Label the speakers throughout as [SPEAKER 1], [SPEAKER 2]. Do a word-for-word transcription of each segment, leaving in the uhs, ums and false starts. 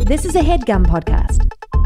[SPEAKER 1] This is a HeadGum podcast.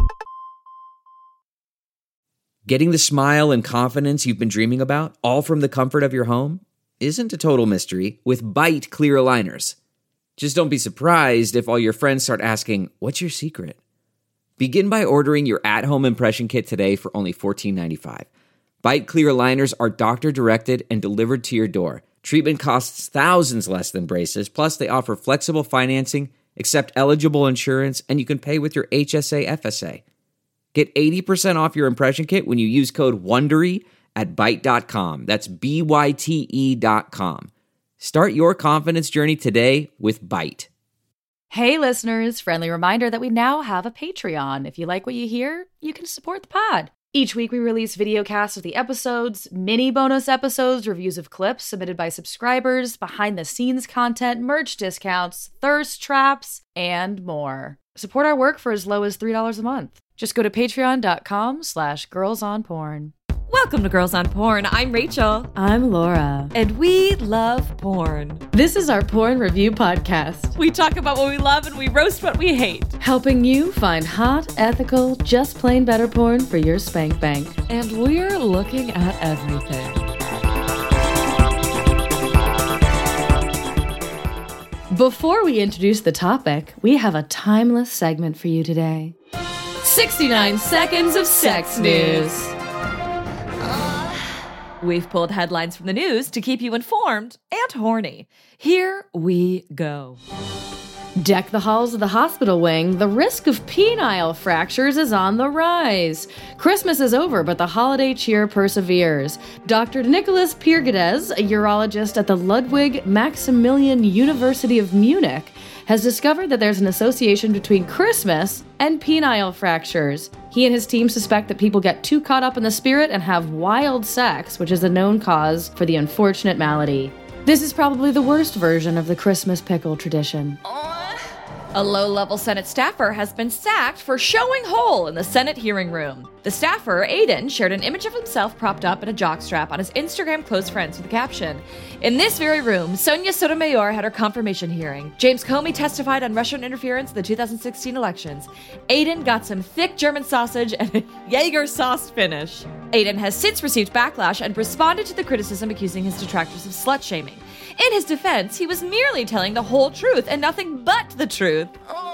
[SPEAKER 2] Getting the smile and confidence you've been dreaming about, all from the comfort of your home, isn't a total mystery with Byte clear aligners. Just don't be surprised if all your friends start asking, "What's your secret?" Begin by ordering your at-home impression kit today for only fourteen ninety-five. Byte clear aligners are doctor-directed and delivered to your door. Treatment costs thousands less than braces, plus they offer flexible financing, accept eligible insurance, and you can pay with your H S A F S A. Get eighty percent off your impression kit when you use code WONDERY at byte dot com. That's B Y T E dot com. Start your confidence journey today with Byte.
[SPEAKER 3] Hey listeners, friendly reminder that we now have a Patreon. If you like what you hear, you can support the pod. Each week we release video casts of the episodes, mini bonus episodes, reviews of clips submitted by subscribers, behind the scenes content, merch discounts, thirst traps, and more. Support our work for as low as three dollars a month. Just go to patreon.com slash girls on porn.
[SPEAKER 4] Welcome to Girls on Porn. I'm Rachel.
[SPEAKER 3] I'm Laura.
[SPEAKER 4] And we love porn.
[SPEAKER 3] This is our porn review podcast.
[SPEAKER 4] We talk about what we love and we roast what we hate.
[SPEAKER 3] Helping you find hot, ethical, just plain better porn for your spank bank.
[SPEAKER 4] And we're looking at everything.
[SPEAKER 3] Before we introduce the topic, we have a timeless segment for you today. sixty-nine seconds of sex news.
[SPEAKER 4] We've pulled headlines from the news to keep you informed and horny. Here we go.
[SPEAKER 3] Deck the halls of the hospital wing. The risk of penile fractures is on the rise. Christmas is over, but the holiday cheer perseveres. Doctor Nicholas Pirgades, a urologist at the Ludwig Maximilian University of Munich, has discovered that there's an association between Christmas and penile fractures. He and his team suspect that people get too caught up in the spirit and have wild sex, which is a known cause for the unfortunate malady. This is probably the worst version of the Christmas pickle tradition.
[SPEAKER 4] A low-level Senate staffer has been sacked for showing hole in the Senate hearing room. The staffer, Aiden, shared an image of himself propped up in a jockstrap on his Instagram close friends with the caption, "In this very room, Sonia Sotomayor had her confirmation hearing. James Comey testified on Russian interference in the two thousand sixteen elections. Aiden got some thick German sausage and a Jaeger sauce finish." Aiden has since received backlash and responded to the criticism accusing his detractors of slut-shaming. In his defense, he was merely telling the whole truth and nothing but the truth.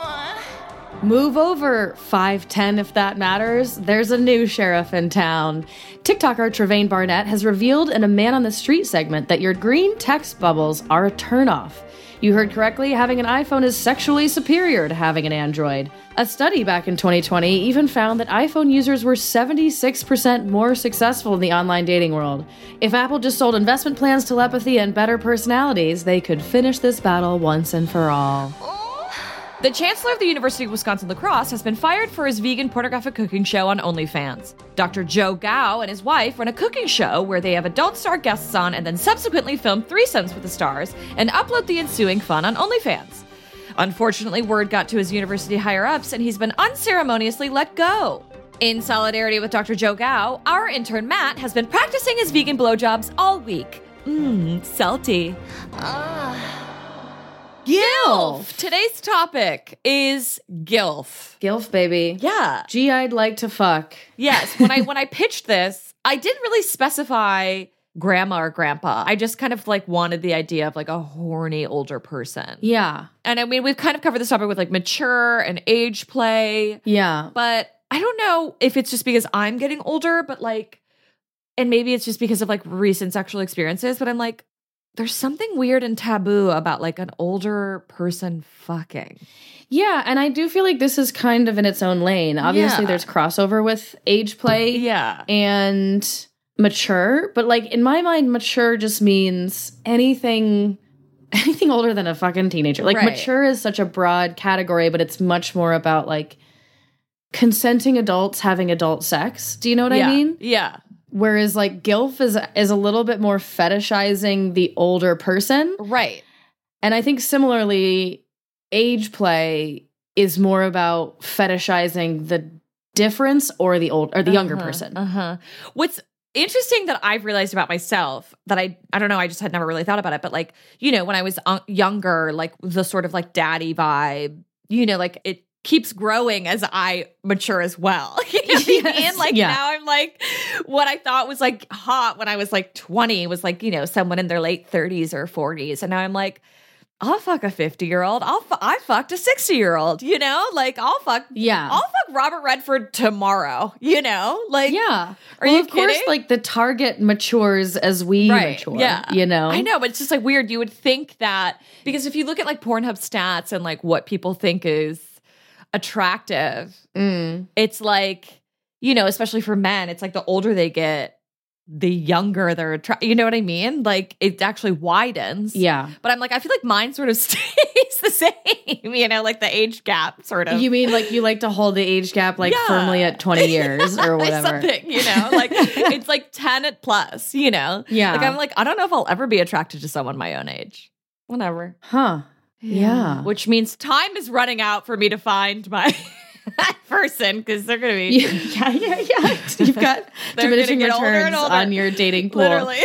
[SPEAKER 3] Move over, five ten if that matters. There's a new sheriff in town. TikToker Trevane Barnett has revealed in a Man on the Street segment that your green text bubbles are a turnoff. You heard correctly, having an iPhone is sexually superior to having an Android. A study back in twenty twenty even found that iPhone users were seventy-six percent more successful in the online dating world. If Apple just sold investment plans, telepathy, and better personalities, they could finish this battle once and for all.
[SPEAKER 4] The Chancellor of the University of Wisconsin-La Crosse has been fired for his vegan pornographic cooking show on OnlyFans. Doctor Joe Gao and his wife run a cooking show where they have adult star guests on and then subsequently film threesomes with the stars and upload the ensuing fun on OnlyFans. Unfortunately, word got to his university higher-ups and he's been unceremoniously let go. In solidarity with Doctor Joe Gao, our intern Matt has been practicing his vegan blowjobs all week. Mmm, salty. Ah. GILF! Today's topic is GILF.
[SPEAKER 3] GILF, baby.
[SPEAKER 4] Yeah.
[SPEAKER 3] Gee, I'd like to fuck.
[SPEAKER 4] Yes. When I when I pitched this, I didn't really specify grandma or grandpa. I just kind of like wanted the idea of like a horny older person.
[SPEAKER 3] Yeah.
[SPEAKER 4] And I mean, we've kind of covered this topic with like mature and age play.
[SPEAKER 3] Yeah.
[SPEAKER 4] But I don't know if it's just because I'm getting older, but like, and maybe it's just because of like recent sexual experiences, but I'm like, there's something weird and taboo about like an older person fucking.
[SPEAKER 3] Yeah, and I do feel like this is kind of in its own lane. Obviously,
[SPEAKER 4] yeah.
[SPEAKER 3] there's crossover with age play
[SPEAKER 4] yeah.
[SPEAKER 3] and mature, but like in my mind, mature just means anything anything older than a fucking teenager. Like
[SPEAKER 4] right.
[SPEAKER 3] mature is such a broad category, but it's much more about like consenting adults having adult sex. Do you know what
[SPEAKER 4] yeah.
[SPEAKER 3] I mean?
[SPEAKER 4] Yeah.
[SPEAKER 3] Whereas like GILF is is a little bit more fetishizing the older person.
[SPEAKER 4] Right.
[SPEAKER 3] And I think similarly, age play is more about fetishizing the difference or the old or the uh-huh, younger person.
[SPEAKER 4] Uh-huh. What's interesting that I've realized about myself that I I don't know, I just had never really thought about it, but like, you know, when I was uh, younger, like the sort of like daddy vibe, you know, like it keeps growing as I mature as well. You know what yes, I mean? Like yeah. now I'm like, what I thought was like hot when I was like twenty was like, you know, someone in their late thirties or forties. And now I'm like, I'll fuck a fifty year old. I'll fu- I fucked a sixty year old, you know, like I'll fuck,
[SPEAKER 3] yeah,
[SPEAKER 4] I'll fuck Robert Redford tomorrow, you know, like,
[SPEAKER 3] yeah.
[SPEAKER 4] Are
[SPEAKER 3] well,
[SPEAKER 4] you
[SPEAKER 3] of
[SPEAKER 4] kidding?
[SPEAKER 3] course, like the target matures as we
[SPEAKER 4] right.
[SPEAKER 3] mature,
[SPEAKER 4] yeah.
[SPEAKER 3] you know?
[SPEAKER 4] I know, but it's just like weird. You would think that because if you look at like Pornhub stats and like what people think is attractive,
[SPEAKER 3] mm.
[SPEAKER 4] it's like, you know, especially for men, it's like the older they get, the younger they're attracted. You know what I mean? Like it actually widens.
[SPEAKER 3] Yeah.
[SPEAKER 4] But I'm like, I feel like mine sort of stays the same, you know, like the age gap sort of.
[SPEAKER 3] You mean like you like to hold the age gap like
[SPEAKER 4] yeah.
[SPEAKER 3] firmly at twenty years or whatever.
[SPEAKER 4] Something, you know, like it's like ten at plus, you know?
[SPEAKER 3] Yeah.
[SPEAKER 4] Like I'm like, I don't know if I'll ever be attracted to someone my own age. Whatever.
[SPEAKER 3] Huh. Yeah. yeah.
[SPEAKER 4] Which means time is running out for me to find my person because they're going to be.
[SPEAKER 3] Yeah, yeah, yeah. You've got diminishing returns older and older. On your dating pool.
[SPEAKER 4] Literally.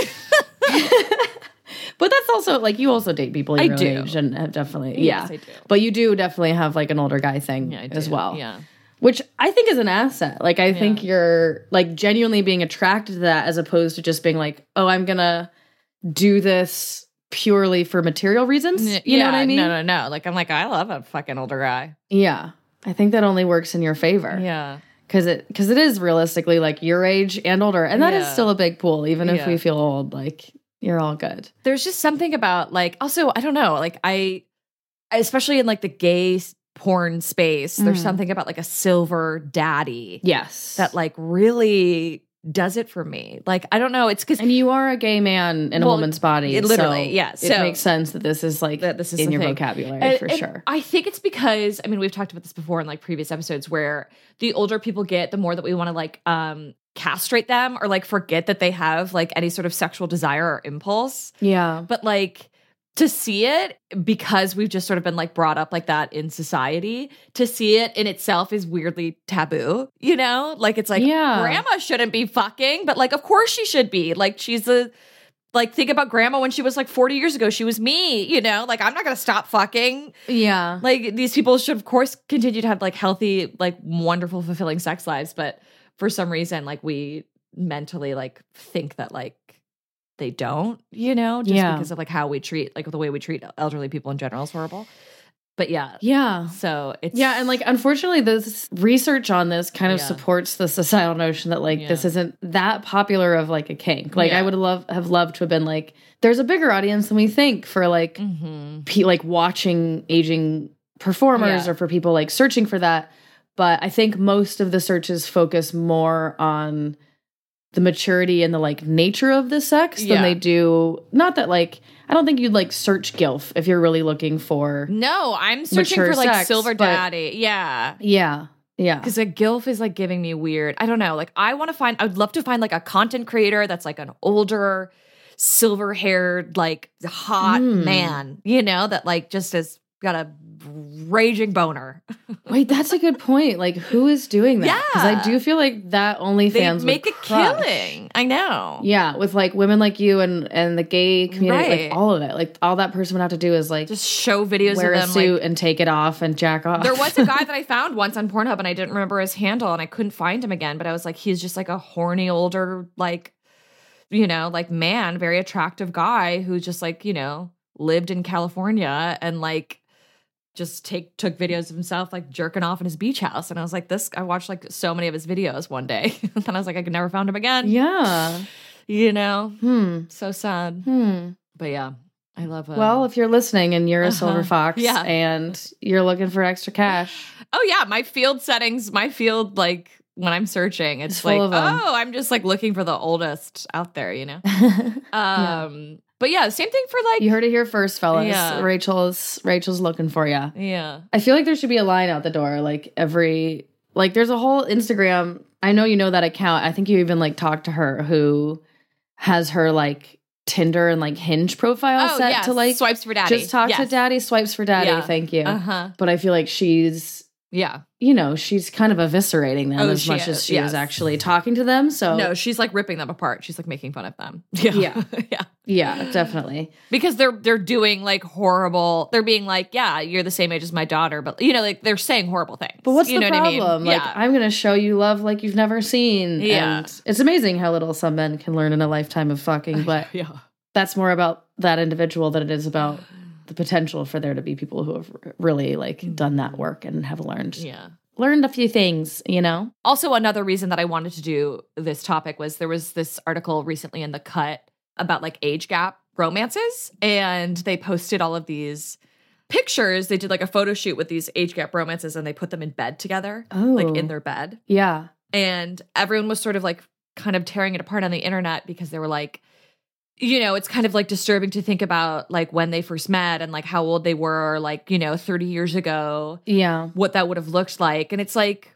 [SPEAKER 3] But that's also like you also date people your
[SPEAKER 4] I
[SPEAKER 3] own
[SPEAKER 4] do.
[SPEAKER 3] age and have definitely
[SPEAKER 4] yes,
[SPEAKER 3] yeah.
[SPEAKER 4] I do.
[SPEAKER 3] But you do definitely have like an older guy thing
[SPEAKER 4] yeah,
[SPEAKER 3] as well.
[SPEAKER 4] Yeah.
[SPEAKER 3] Which I think is an asset. Like I
[SPEAKER 4] yeah.
[SPEAKER 3] think you're like genuinely being attracted to that as opposed to just being like, oh, I'm gonna do this purely for material reasons. You
[SPEAKER 4] yeah,
[SPEAKER 3] know what I mean?
[SPEAKER 4] No, no, no. Like I'm like, I love a fucking older guy.
[SPEAKER 3] Yeah. I think that only works in your favor.
[SPEAKER 4] Yeah.
[SPEAKER 3] Cause it cause it is realistically like your age and older. And that
[SPEAKER 4] yeah.
[SPEAKER 3] is still a big pool, even if
[SPEAKER 4] yeah.
[SPEAKER 3] we feel old, like you're all good.
[SPEAKER 4] There's just something about like also, I don't know, like I especially in like the gay porn space, there's
[SPEAKER 3] Mm.
[SPEAKER 4] something about like a silver daddy.
[SPEAKER 3] Yes.
[SPEAKER 4] That like really does it for me. Like, I don't know. It's because
[SPEAKER 3] and you are a gay man in
[SPEAKER 4] well,
[SPEAKER 3] a woman's body.
[SPEAKER 4] It literally,
[SPEAKER 3] so
[SPEAKER 4] yeah.
[SPEAKER 3] It
[SPEAKER 4] So,
[SPEAKER 3] makes sense that this is like
[SPEAKER 4] that this is
[SPEAKER 3] in
[SPEAKER 4] the
[SPEAKER 3] your
[SPEAKER 4] thing.
[SPEAKER 3] vocabulary
[SPEAKER 4] and,
[SPEAKER 3] for
[SPEAKER 4] and
[SPEAKER 3] sure.
[SPEAKER 4] I think it's because, I mean, we've talked about this before in like previous episodes where the older people get, the more that we want to like um castrate them or like forget that they have like any sort of sexual desire or impulse.
[SPEAKER 3] Yeah.
[SPEAKER 4] But like to see it, because we've just sort of been like brought up like that in society, to see it in itself is weirdly taboo, you know? Like it's like,
[SPEAKER 3] Yeah.
[SPEAKER 4] grandma shouldn't be fucking, but like, of course she should be. Like she's a, like think about grandma when she was like forty years ago, she was me, you know? Like I'm not gonna stop fucking.
[SPEAKER 3] Yeah.
[SPEAKER 4] Like these people should of course continue to have like healthy, like wonderful, fulfilling sex lives. But for some reason, like we mentally like think that like, they don't, you know, just
[SPEAKER 3] Yeah.
[SPEAKER 4] because of like how we treat, like the way we treat elderly people in general is horrible. But yeah.
[SPEAKER 3] Yeah.
[SPEAKER 4] So it's.
[SPEAKER 3] Yeah. And like, unfortunately, this research on this kind of
[SPEAKER 4] Yeah.
[SPEAKER 3] supports the societal notion that like
[SPEAKER 4] Yeah.
[SPEAKER 3] this isn't that popular of like a kink. Like,
[SPEAKER 4] Yeah.
[SPEAKER 3] I would love have loved to have been like, there's a bigger audience than we think for like,
[SPEAKER 4] Mhm.
[SPEAKER 3] pe- like watching aging performers
[SPEAKER 4] Yeah.
[SPEAKER 3] or for people like searching for that. But I think most of the searches focus more on the maturity and the like nature of the sex than
[SPEAKER 4] Yeah.
[SPEAKER 3] they do. Not that like, I don't think you'd like search GILF if you're really looking for.
[SPEAKER 4] No, I'm searching
[SPEAKER 3] Mature
[SPEAKER 4] for like
[SPEAKER 3] sex,
[SPEAKER 4] silver
[SPEAKER 3] but-
[SPEAKER 4] daddy. Yeah.
[SPEAKER 3] Yeah. Yeah.
[SPEAKER 4] Because a GILF is like giving me weird. I don't know. Like I want to find, I would love to find like a content creator that's like an older, silver haired, like hot
[SPEAKER 3] Mm.
[SPEAKER 4] man, you know, that like just has got a raging boner.
[SPEAKER 3] Wait, that's a good point. Like, who is doing that? Because
[SPEAKER 4] Yeah.
[SPEAKER 3] I do feel like that OnlyFans
[SPEAKER 4] They
[SPEAKER 3] would
[SPEAKER 4] make a
[SPEAKER 3] crush.
[SPEAKER 4] killing. I know.
[SPEAKER 3] Yeah, with like women like you and and the gay community,
[SPEAKER 4] Right.
[SPEAKER 3] like all of it. Like all that person would have to do is like
[SPEAKER 4] Just show videos
[SPEAKER 3] wear
[SPEAKER 4] of
[SPEAKER 3] a
[SPEAKER 4] them.
[SPEAKER 3] suit
[SPEAKER 4] Like,
[SPEAKER 3] and take it off and jack off.
[SPEAKER 4] there was a guy that I found once on Pornhub and I didn't remember his handle and I couldn't find him again. But I was like, he's just like a horny older, like, you know, like man, very attractive guy who just like, you know, lived in California and like just take took videos of himself like jerking off in his beach house. And I was like, this, I watched like so many of his videos one day. And then I was like, I could never found him again.
[SPEAKER 3] Yeah.
[SPEAKER 4] You know?
[SPEAKER 3] Hmm.
[SPEAKER 4] So sad.
[SPEAKER 3] Hmm.
[SPEAKER 4] But yeah, I love it.
[SPEAKER 3] Well, if you're listening and you're a
[SPEAKER 4] Uh-huh.
[SPEAKER 3] silver fox
[SPEAKER 4] Yeah.
[SPEAKER 3] and you're looking for extra cash,
[SPEAKER 4] Oh yeah, my field settings, my field like when I'm searching, it's,
[SPEAKER 3] It's full
[SPEAKER 4] like,
[SPEAKER 3] of 'em.
[SPEAKER 4] oh, I'm just like looking for the oldest out there, you know. Um, but yeah, same thing for like
[SPEAKER 3] you heard it here first, fellas.
[SPEAKER 4] Yeah.
[SPEAKER 3] Rachel's Rachel's looking for you.
[SPEAKER 4] yeah,
[SPEAKER 3] I feel like there should be a line out the door, like every like there's a whole Instagram. I know you know that account. I think you even like talked to her who has her like Tinder and like Hinge profile
[SPEAKER 4] oh
[SPEAKER 3] set
[SPEAKER 4] yeah,
[SPEAKER 3] to like
[SPEAKER 4] swipes for daddy.
[SPEAKER 3] just talk to
[SPEAKER 4] Yes.
[SPEAKER 3] daddy, swipes for daddy.
[SPEAKER 4] Yeah.
[SPEAKER 3] Thank you.
[SPEAKER 4] Uh huh.
[SPEAKER 3] But I feel like she's
[SPEAKER 4] Yeah.
[SPEAKER 3] you know, she's kind of eviscerating them
[SPEAKER 4] Oh,
[SPEAKER 3] as
[SPEAKER 4] she
[SPEAKER 3] much
[SPEAKER 4] is,
[SPEAKER 3] as she
[SPEAKER 4] yes.
[SPEAKER 3] is actually talking to them. So
[SPEAKER 4] No, she's like ripping them apart. She's like making fun of them. Yeah.
[SPEAKER 3] Yeah.
[SPEAKER 4] yeah.
[SPEAKER 3] yeah, definitely.
[SPEAKER 4] Because they're they're doing like horrible, they're being like, yeah, you're the same age as my daughter, but you know, like they're saying horrible things.
[SPEAKER 3] But what's
[SPEAKER 4] you
[SPEAKER 3] the
[SPEAKER 4] know
[SPEAKER 3] problem?
[SPEAKER 4] What I mean?
[SPEAKER 3] Like,
[SPEAKER 4] yeah.
[SPEAKER 3] I'm going to show you love like you've never seen.
[SPEAKER 4] Yeah.
[SPEAKER 3] And it's amazing how little some men can learn in a lifetime of fucking, but
[SPEAKER 4] yeah.
[SPEAKER 3] that's more about that individual than it is about the potential for there to be people who have really like done that work and have learned
[SPEAKER 4] Yeah.
[SPEAKER 3] learned a few things, you know?
[SPEAKER 4] Also, another reason that I wanted to do this topic was there was this article recently in The Cut about like age gap romances, and they posted all of these pictures. They did like a photo shoot with these age gap romances, and they put them in bed together,
[SPEAKER 3] Oh.
[SPEAKER 4] like in their bed.
[SPEAKER 3] Yeah.
[SPEAKER 4] And everyone was sort of like kind of tearing it apart on the internet because they were like, you know, it's kind of like disturbing to think about like when they first met and like how old they were, like, you know, thirty years ago,
[SPEAKER 3] Yeah.
[SPEAKER 4] what that would have looked like. And it's like,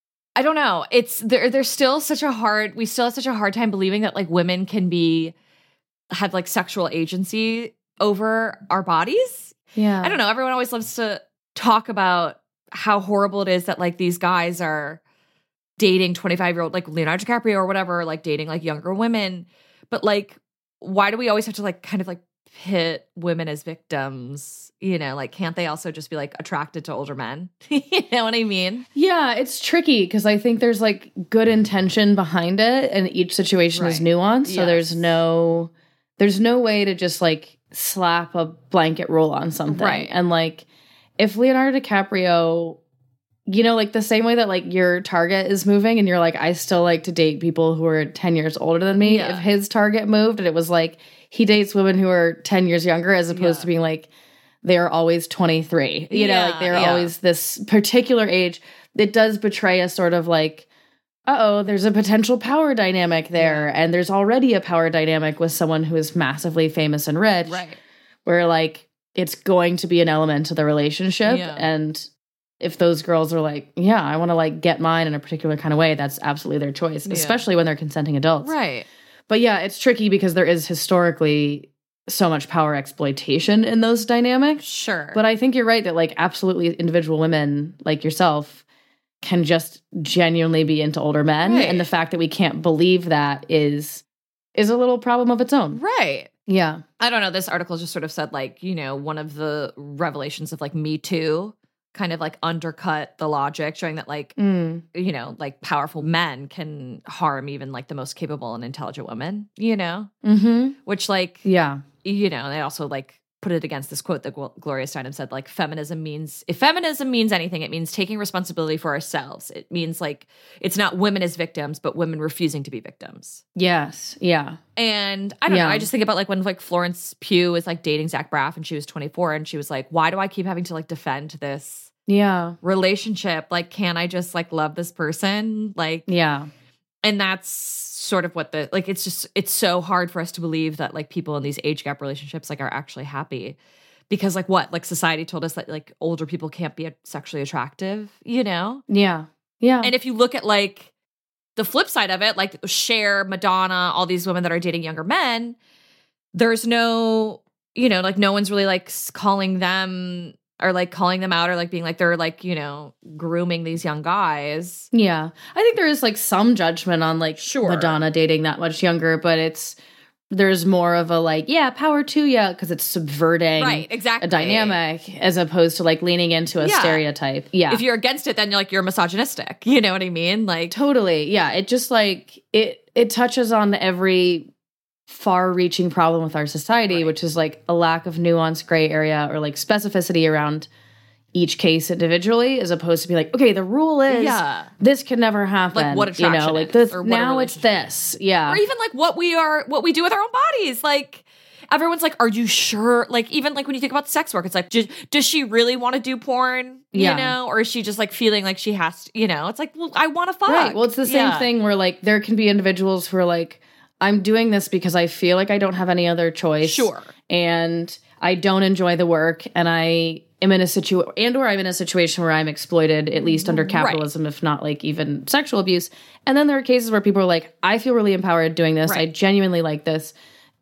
[SPEAKER 4] I don't know. It's there. There's still such a hard, we still have such a hard time believing that like women can be, have like sexual agency over our bodies.
[SPEAKER 3] Yeah.
[SPEAKER 4] I don't know. Everyone always loves to talk about how horrible it is that like these guys are dating twenty-five year old, like Leonardo DiCaprio or whatever, like dating like younger women. But like, why do we always have to like kind of like pit women as victims? You know, like, can't they also just be like attracted to older men? You know what I mean?
[SPEAKER 3] Yeah, it's tricky because I think there's like good intention behind it, and each situation is
[SPEAKER 4] Right.
[SPEAKER 3] nuanced. So
[SPEAKER 4] Yes.
[SPEAKER 3] there's no there's no way to just like slap a blanket rule on something.
[SPEAKER 4] Right.
[SPEAKER 3] And like if Leonardo DiCaprio, you know, like the same way that like your target is moving and you're like, I still like to date people who are ten years older than me.
[SPEAKER 4] Yeah.
[SPEAKER 3] If his target moved and it was like he dates women who are ten years younger as opposed
[SPEAKER 4] Yeah.
[SPEAKER 3] to being like they're always twenty-three. You know,
[SPEAKER 4] Yeah,
[SPEAKER 3] like they're
[SPEAKER 4] yeah.
[SPEAKER 3] always this particular age. It does betray a sort of like, uh-oh, there's a potential power dynamic there. And there's already a power dynamic with someone who is massively famous and rich.
[SPEAKER 4] Right.
[SPEAKER 3] Where like it's going to be an element to the relationship.
[SPEAKER 4] Yeah.
[SPEAKER 3] And if those girls are like, yeah, I want to like get mine in a particular kind of way, that's absolutely their choice,
[SPEAKER 4] Yeah.
[SPEAKER 3] especially when they're consenting adults.
[SPEAKER 4] Right.
[SPEAKER 3] But yeah, it's tricky because there is historically so much power exploitation in those dynamics.
[SPEAKER 4] Sure.
[SPEAKER 3] But I think you're right that like absolutely individual women like yourself can just genuinely be into older men.
[SPEAKER 4] Right.
[SPEAKER 3] And the fact that we can't believe that is is a little problem of its own.
[SPEAKER 4] right.
[SPEAKER 3] Yeah.
[SPEAKER 4] I don't know. This article just sort of said like, you know, one of the revelations of like Me Too kind of like undercut the logic, showing that like,
[SPEAKER 3] Mm.
[SPEAKER 4] you know, like powerful men can harm even like the most capable and intelligent women, you know,
[SPEAKER 3] Mm-hmm.
[SPEAKER 4] which like,
[SPEAKER 3] Yeah.
[SPEAKER 4] you know, they also like put it against this quote that Gl- Gloria Steinem said, like, feminism means, if feminism means anything, it means taking responsibility for ourselves. It means like, it's not women as victims, but women refusing to be victims.
[SPEAKER 3] Yes. Yeah.
[SPEAKER 4] And I don't
[SPEAKER 3] Yeah.
[SPEAKER 4] know, I just think about like when like Florence Pugh was like dating Zach Braff and she was twenty-four and she was like, why do I keep having to like defend this
[SPEAKER 3] Yeah.
[SPEAKER 4] relationship? Like, can I just like love this person? Like,
[SPEAKER 3] Yeah.
[SPEAKER 4] and that's sort of what the, like, it's just, it's so hard for us to believe that like people in these age gap relationships like are actually happy because like what, like society told us that like older people can't be sexually attractive, you know?
[SPEAKER 3] Yeah. Yeah.
[SPEAKER 4] And if you look at like the flip side of it, like Cher, Madonna, all these women that are dating younger men, there's no, you know, like no one's really like s- calling them or like calling them out or like being like, they're like, you know, grooming these young guys.
[SPEAKER 3] Yeah. I think there is like some judgment on like
[SPEAKER 4] Sure.
[SPEAKER 3] Madonna dating that much younger, but it's there's more of a like, yeah, power to ya because it's subverting
[SPEAKER 4] Right, exactly.
[SPEAKER 3] a dynamic as opposed to like leaning into a
[SPEAKER 4] Yeah.
[SPEAKER 3] stereotype. Yeah.
[SPEAKER 4] If you're against it, then you're like, you're misogynistic. You know what I mean? Like,
[SPEAKER 3] Totally. Yeah. It just like it it touches on every far-reaching problem with our society,
[SPEAKER 4] Right.
[SPEAKER 3] which is like a lack of nuance, gray area, or like specificity around each case individually, as opposed to be like, okay, the rule is
[SPEAKER 4] Yeah.
[SPEAKER 3] this can never happen.
[SPEAKER 4] Like what
[SPEAKER 3] you know,
[SPEAKER 4] attraction
[SPEAKER 3] like
[SPEAKER 4] is,
[SPEAKER 3] this
[SPEAKER 4] or what a
[SPEAKER 3] now it's
[SPEAKER 4] relationship
[SPEAKER 3] this. Yeah.
[SPEAKER 4] or even like what we are, what we do with our own bodies. Like, everyone's like, are you sure? Like, even like when you think about sex work, it's like, does, does she really want to do porn? You
[SPEAKER 3] Yeah.
[SPEAKER 4] know, or is she just like feeling like she has to, you know, it's like, well, I want to fuck.
[SPEAKER 3] Right. Well, it's the same
[SPEAKER 4] Yeah.
[SPEAKER 3] thing where like there can be individuals who are like, I'm doing this because I feel like I don't have any other choice.
[SPEAKER 4] Sure.
[SPEAKER 3] And I don't enjoy the work and I am in a situation and or I'm in a situation where I'm exploited, at least under capitalism, if not like even sexual abuse. And then there are cases where people are like, I feel really empowered doing this. I
[SPEAKER 4] Right.
[SPEAKER 3] genuinely like this.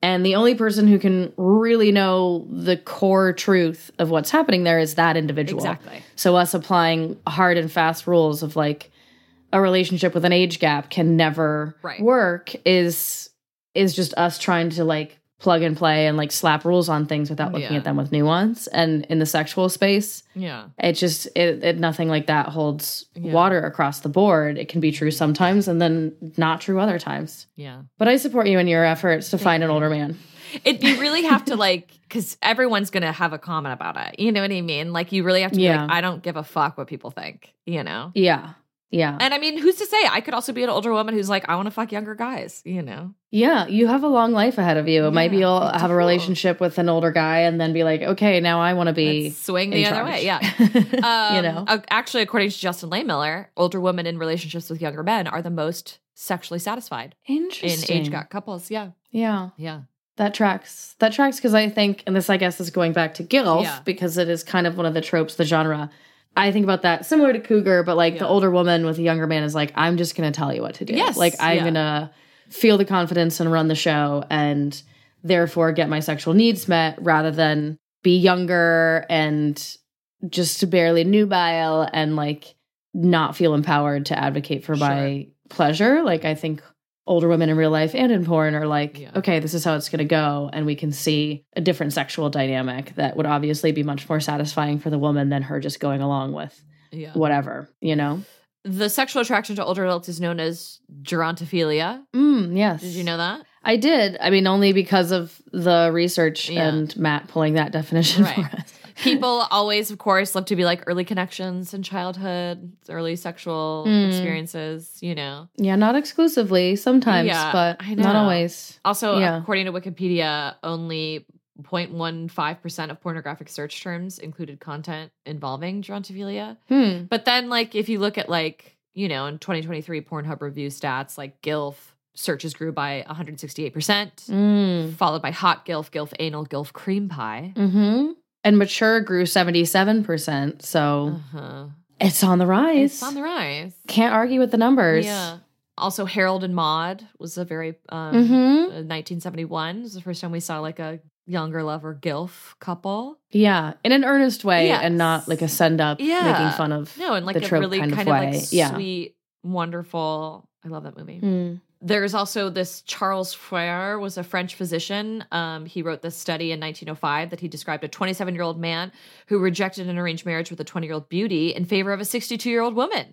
[SPEAKER 3] And the only person who can really know the core truth of what's happening there is that individual.
[SPEAKER 4] Exactly.
[SPEAKER 3] So us applying hard and fast rules of like a relationship with an age gap can never
[SPEAKER 4] Right.
[SPEAKER 3] work is is just us trying to like plug and play and like slap rules on things without looking
[SPEAKER 4] Yeah.
[SPEAKER 3] at them with nuance. And in the sexual space,
[SPEAKER 4] Yeah.
[SPEAKER 3] it just it, it nothing like that holds
[SPEAKER 4] Yeah.
[SPEAKER 3] water across the board. It can be true sometimes and then not true other times.
[SPEAKER 4] Yeah.
[SPEAKER 3] But I support you in your efforts to find an older man.
[SPEAKER 4] It, you really have to like, because everyone's going to have a comment about it. You know what I mean? Like, you really have to be
[SPEAKER 3] Yeah.
[SPEAKER 4] like, I don't give a fuck what people think, you know?
[SPEAKER 3] Yeah. Yeah.
[SPEAKER 4] And I mean, who's to say? I could also be an older woman who's like, I want to fuck younger guys, you know?
[SPEAKER 3] Yeah, you have a long life ahead of you. Maybe
[SPEAKER 4] Yeah,
[SPEAKER 3] you'll
[SPEAKER 4] you
[SPEAKER 3] have a
[SPEAKER 4] do.
[SPEAKER 3] relationship with an older guy and then be like, okay, now I want to be
[SPEAKER 4] Let's swing
[SPEAKER 3] in
[SPEAKER 4] the other
[SPEAKER 3] charge.
[SPEAKER 4] way. Yeah. Um,
[SPEAKER 3] You know?
[SPEAKER 4] uh, Actually, according to Justin Lehmiller, older women in relationships with younger men are the most sexually satisfied in
[SPEAKER 3] Interesting.
[SPEAKER 4] age gap couples. Yeah.
[SPEAKER 3] Yeah,
[SPEAKER 4] Yeah.
[SPEAKER 3] that tracks. That tracks because I think, and this I guess is going back to GILF
[SPEAKER 4] Yeah.
[SPEAKER 3] because it is kind of one of the tropes, the genre. I think about that similar to Cougar, but like the
[SPEAKER 4] Yeah.
[SPEAKER 3] older woman with a younger man is like, I'm just going to tell you what to do.
[SPEAKER 4] Yes,
[SPEAKER 3] Like I'm
[SPEAKER 4] yeah.
[SPEAKER 3] going to feel the confidence and run the show and therefore get my sexual needs met rather than be younger and just barely nubile and like not feel empowered to advocate for my pleasure. Like I think older women in real life and in porn are like,
[SPEAKER 4] Yeah.
[SPEAKER 3] okay, this is how it's going to go. And we can see a different sexual dynamic that would obviously be much more satisfying for the woman than her just going along with
[SPEAKER 4] Yeah.
[SPEAKER 3] whatever, you know?
[SPEAKER 4] The sexual attraction to older adults is known as gerontophilia.
[SPEAKER 3] Mm, yes.
[SPEAKER 4] Did you know that?
[SPEAKER 3] I did. I mean, only because of the research
[SPEAKER 4] Yeah.
[SPEAKER 3] and Matt pulling that definition
[SPEAKER 4] Right.
[SPEAKER 3] for us.
[SPEAKER 4] People always, of course, love to be like early connections in childhood, early sexual
[SPEAKER 3] Mm.
[SPEAKER 4] experiences, you know.
[SPEAKER 3] Yeah, not exclusively, sometimes,
[SPEAKER 4] Yeah,
[SPEAKER 3] but
[SPEAKER 4] I
[SPEAKER 3] not
[SPEAKER 4] know.
[SPEAKER 3] always.
[SPEAKER 4] Also,
[SPEAKER 3] Yeah.
[SPEAKER 4] according to Wikipedia, only zero point one five percent of pornographic search terms included content involving gerontophilia.
[SPEAKER 3] Hmm.
[SPEAKER 4] But then, like, if you look at, like, you know, in twenty twenty-three Pornhub review stats, like GILF searches grew by one hundred sixty-eight percent,
[SPEAKER 3] Mm.
[SPEAKER 4] followed by hot GILF, GILF anal, GILF cream pie.
[SPEAKER 3] Mm-hmm. And mature grew seventy-seven percent. So
[SPEAKER 4] Uh-huh.
[SPEAKER 3] it's on the rise.
[SPEAKER 4] It's on the rise.
[SPEAKER 3] Can't argue with the numbers.
[SPEAKER 4] Yeah. Also, Harold and Maude was a very, um,
[SPEAKER 3] Mhm.
[SPEAKER 4] uh, nineteen seventy-one was the first time we saw like a younger lover GILF couple.
[SPEAKER 3] Yeah. In an earnest way
[SPEAKER 4] Yes.
[SPEAKER 3] and not like a send up
[SPEAKER 4] Yeah.
[SPEAKER 3] making fun of
[SPEAKER 4] No, and like
[SPEAKER 3] the
[SPEAKER 4] a
[SPEAKER 3] trope
[SPEAKER 4] really
[SPEAKER 3] kind,
[SPEAKER 4] kind
[SPEAKER 3] of
[SPEAKER 4] of,
[SPEAKER 3] way.
[SPEAKER 4] like
[SPEAKER 3] yeah.
[SPEAKER 4] sweet, wonderful. I love that movie.
[SPEAKER 3] Mm.
[SPEAKER 4] There's also this Charles Frere was a French physician. Um, he wrote this study in nineteen oh five that he described a twenty-seven-year-old man who rejected an arranged marriage with a twenty-year-old beauty in favor of a sixty-two-year-old woman.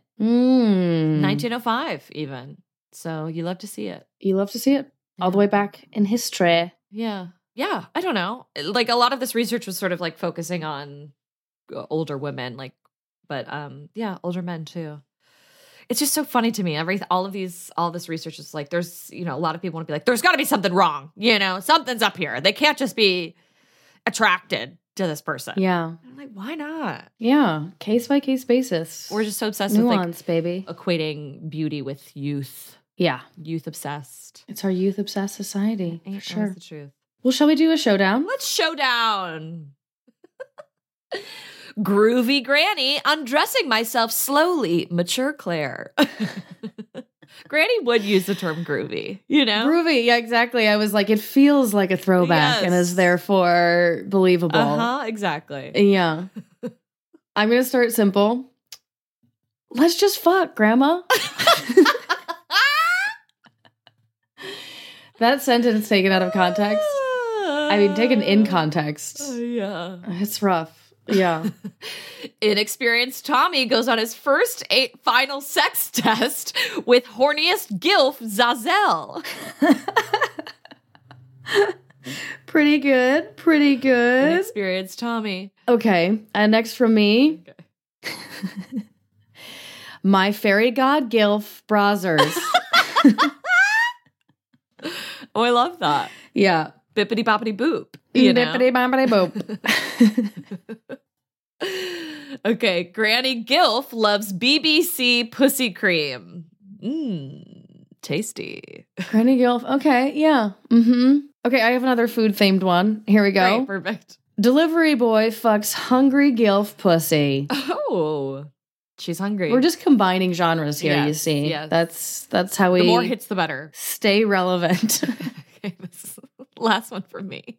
[SPEAKER 3] Mm.
[SPEAKER 4] nineteen oh five, even. So you love to see it.
[SPEAKER 3] You love to see it all the way back in history.
[SPEAKER 4] Yeah. Yeah. I don't know. Like a lot of this research was sort of like focusing on uh, older women, like, but um, yeah, older men too. It's just so funny to me. Every all of these, all this research is like, there's, you know, a lot of people want to be like, there's got to be something wrong. You know, something's up here. They can't just be attracted to this person.
[SPEAKER 3] Yeah.
[SPEAKER 4] I'm like, why not?
[SPEAKER 3] Yeah. Case by case basis.
[SPEAKER 4] We're just so obsessed
[SPEAKER 3] nuance,
[SPEAKER 4] with
[SPEAKER 3] baby.
[SPEAKER 4] like equating beauty with youth,
[SPEAKER 3] Yeah.
[SPEAKER 4] youth obsessed.
[SPEAKER 3] It's our youth obsessed society. For
[SPEAKER 4] Ain't
[SPEAKER 3] sure.
[SPEAKER 4] always the truth.
[SPEAKER 3] Well, shall we do a showdown?
[SPEAKER 4] Let's showdown. Groovy Granny, undressing myself slowly, mature Claire. Granny would use the term groovy, you know?
[SPEAKER 3] Groovy. Yeah, exactly. I was like, it feels like a throwback and
[SPEAKER 4] Yes.
[SPEAKER 3] is therefore believable.
[SPEAKER 4] Uh-huh, exactly.
[SPEAKER 3] Yeah. I'm going to start simple. Let's just fuck, Grandma. That sentence taken out of context. I mean, taken in context.
[SPEAKER 4] Uh, yeah.
[SPEAKER 3] It's rough. Yeah.
[SPEAKER 4] Inexperienced Tommy goes on his first eight final sex test with horniest gilf Zazel.
[SPEAKER 3] Pretty good. Pretty good.
[SPEAKER 4] Inexperienced Tommy.
[SPEAKER 3] Okay. And next from me.
[SPEAKER 4] Okay.
[SPEAKER 3] My fairy god Gilf Brazzers.
[SPEAKER 4] Oh, I love that.
[SPEAKER 3] Yeah.
[SPEAKER 4] Bippity boppity boop. You know?
[SPEAKER 3] Bippity boppity boop.
[SPEAKER 4] Okay, Granny Gilf loves B B C pussy cream. Mmm, tasty.
[SPEAKER 3] Granny Gilf. Okay. Yeah. Mm-hmm. Okay. I have another food themed one. Here we go.
[SPEAKER 4] Great, perfect.
[SPEAKER 3] Delivery boy fucks hungry Gilf pussy.
[SPEAKER 4] Oh, she's hungry.
[SPEAKER 3] We're just combining genres here, you
[SPEAKER 4] Yes,
[SPEAKER 3] see.
[SPEAKER 4] yes.
[SPEAKER 3] That's that's how we
[SPEAKER 4] the more hits, the better.
[SPEAKER 3] stay relevant.
[SPEAKER 4] Okay, this is Last one for me.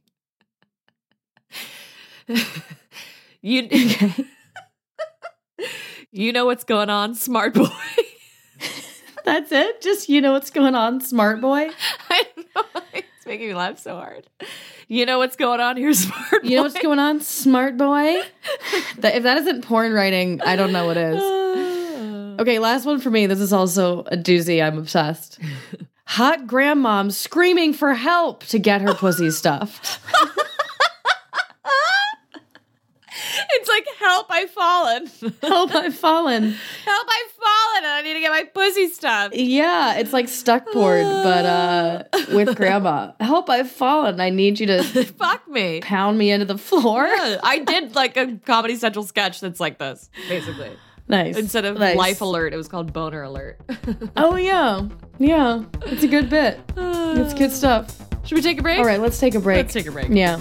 [SPEAKER 4] You, okay. You know what's going on, smart boy.
[SPEAKER 3] That's it? Just you know what's going on, smart boy?
[SPEAKER 4] I know. It's making me laugh so hard. You know what's going on here, smart boy?
[SPEAKER 3] You know what's going on, smart boy? That, if that isn't porn writing, I don't know what is. Okay, last one for me. This is also a doozy. I'm obsessed. Hot grandmom screaming for help to get her pussy stuffed.
[SPEAKER 4] It's like, help, I've fallen.
[SPEAKER 3] Help, I've fallen.
[SPEAKER 4] Help, I've fallen, and I need to get my pussy stuffed.
[SPEAKER 3] Yeah, it's like stuck porn, but uh, with grandma. Help, I've fallen. I need you to
[SPEAKER 4] fuck me,
[SPEAKER 3] pound me into the floor.
[SPEAKER 4] Yeah, I did like a Comedy Central sketch that's like this, basically.
[SPEAKER 3] Nice.
[SPEAKER 4] Instead of
[SPEAKER 3] nice.
[SPEAKER 4] Life Alert, it was called Boner Alert.
[SPEAKER 3] Oh, yeah. Yeah. It's a good bit. It's good stuff.
[SPEAKER 4] Should we take a break?
[SPEAKER 3] All right, let's take a break.
[SPEAKER 4] Let's take a break.
[SPEAKER 3] Yeah.